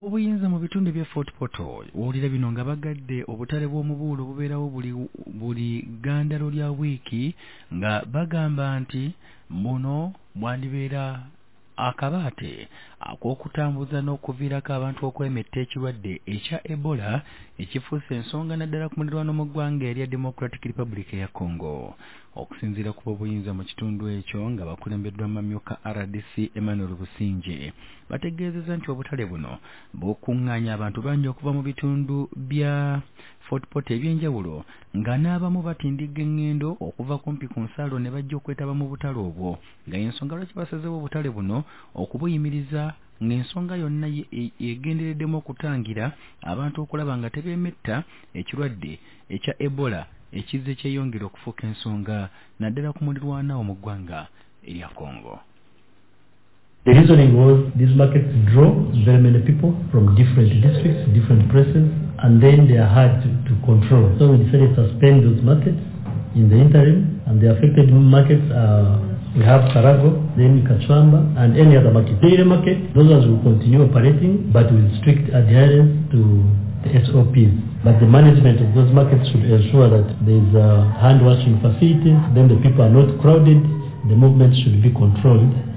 Obuyinza mu bitundu bya Fort Portal wulira bino nga bagadde obutale bw'omubuulo bubeerawo buli ggandalo lya wiiki nga bagamba nti buno bwandibeera akabaate ak'okutambuza n'okuviirako abantu okwemetta ekirwadde ekya Ebola ekifuuse ensonga naddala ku muliraano mu ggwanga erya Democratic Republic ya Congo. Okusinziira ku b'obuyinza mu kitundu ekyo nga bakulembeddwa mamyuka RDC Emmanuel Businje bategeezezza nti obutale buno bukuŋŋaanya abantu bangi okuva mu bitundu bya Fort Portal ebyenjawulo nga n'abamu batindiga eŋŋendo okuva kumpi ku nsalo ne bajja okwetaba mu butale obwo nga ensonga lwaki basazeewo obutale buno okubuyimiriza ng'ensonga yonna egendereddemu okutangira abantu okulaba nga tebeemetta ekirwadde ekya Ebola ekizze kyeyongera okufuuka ensonga naddala ku mulirwanawo mu ggwanga erya Congo. The reasoning was these markets draw very many people from different districts, different places, and then they are hard to control. So we decided to suspend those markets in the interim, and the affected markets are, we have Karago, then Kachwamba, and any other market. The area market, those ones will continue operating, but with strict adherence to the SOPs. But the management of those markets should ensure that there is hand washing facilities, then the people are not crowded, the movement should be controlled.